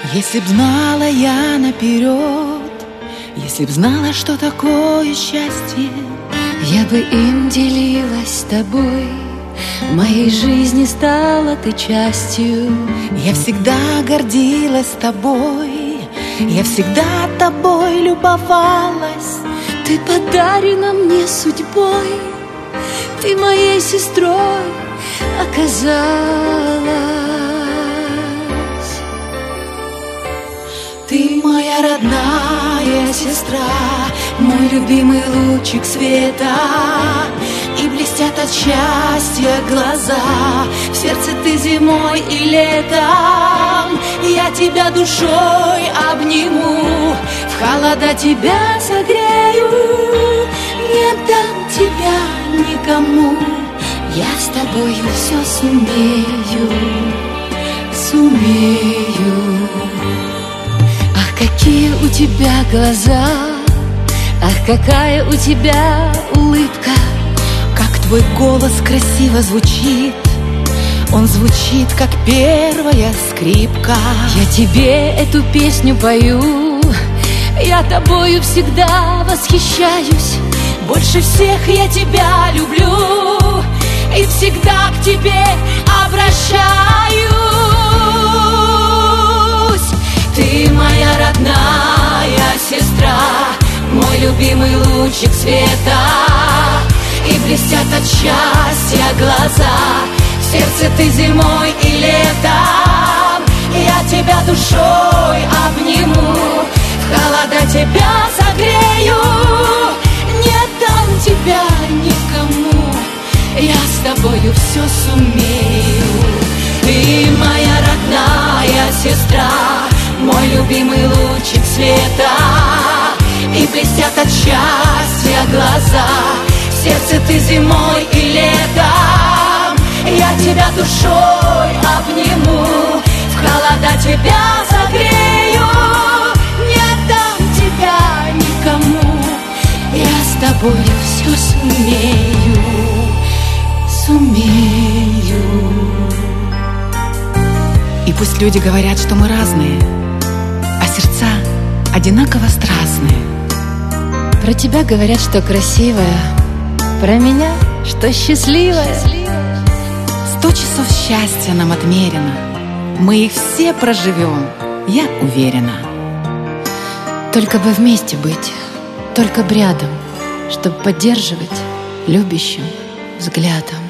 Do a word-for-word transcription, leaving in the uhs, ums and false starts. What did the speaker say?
Если б знала я наперед, если б знала, что такое счастье, я бы им делилась с тобой, моей жизни стала ты частью. Я всегда гордилась тобой, я всегда тобой любовалась. Ты подарена мне судьбой, ты моей сестрой оказалась. Ты моя родная сестра, мой любимый лучик света. И блестят от счастья глаза, в сердце ты зимой и летом. Я тебя душой обниму, в холода тебя согрею. Не дам тебя никому, я с тобою все сумею, сумею. Ах, какие у тебя глаза, ах, какая у тебя улыбка. Как твой голос красиво звучит, он звучит, как первая скрипка. Я тебе эту песню пою, я тобою всегда восхищаюсь. Больше всех я тебя люблю и всегда к тебе обращаюсь. Ты моя родная сестра, мой любимый лучик света. И блестят от счастья глаза, в сердце ты зимой и летом. Я тебя душой обниму, в холода тебя согрею. Не дам тебя никому, я с тобою все сумею. Ты моя родная сестра, мой любимый лучик света. И блестят от счастья глаза, в сердце ты зимой и летом. Я тебя душой обниму, в холода тебя согрею. Не дам тебя никому, я с тобою все сумею, сумею. И пусть люди говорят, что мы разные, а сердца одинаково страстные. Про тебя говорят, что красивая, про меня, что счастливая. Сто часов счастья нам отмерено, мы их все проживем, я уверена. Только бы вместе быть, только б рядом, чтоб поддерживать любящим взглядом.